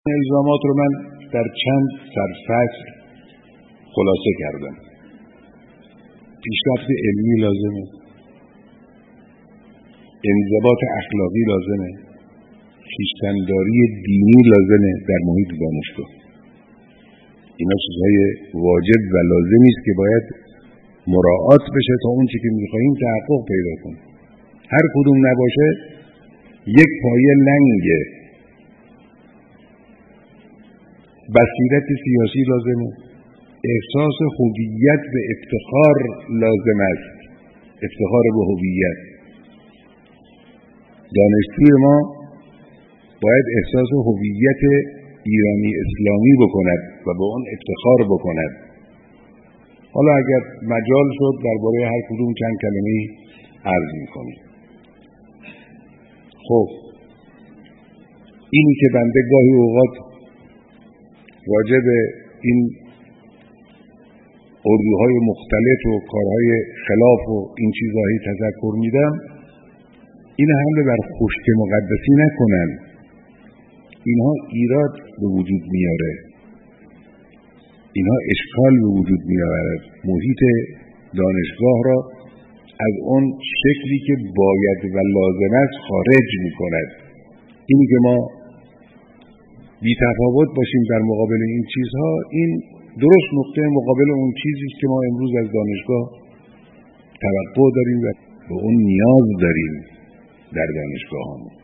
الزامات رو من در چند سرفصل خلاصه کردم. پیشرفت علمی لازمه، انضباط اخلاقی لازمه، خویشتن‌داری دینی لازمه در محیط دانشگاه. اینا چیزهای واجب و لازمی است که باید مراعات بشه تا اون چی که می‌خوایم تحقق پیدا کنه. هر کدوم نباشه یک پایه لنگه. بصیرت سیاسی لازمه، احساس هویت و افتخار لازم است، افتخار به هویت. دانشجوی ما باید احساس هویت ایرانی اسلامی بکند و به اون افتخار بکند. حالا اگر مجال شد درباره هر کدوم چند کلمه عرض می‌کنیم. خب اینی که بنده گاهی اوقات راجع به این اردوهای مختلف و کارهای خلاف و این چیزهایی تذکر میدم، این حمله بر خشک مقدسی نکنن. اینها ایراد به وجود میاره، اینها اشکال به وجود میآورد، محیط دانشگاه را از اون شکلی که باید و لازم است خارج میکند. اینی که ما بی تفاوت باشیم در مقابل این چیزها، این درست نقطه مقابل اون چیزی که ما امروز از دانشگاه توقع داریم و به اون نیاز داریم در دانشگاه هم.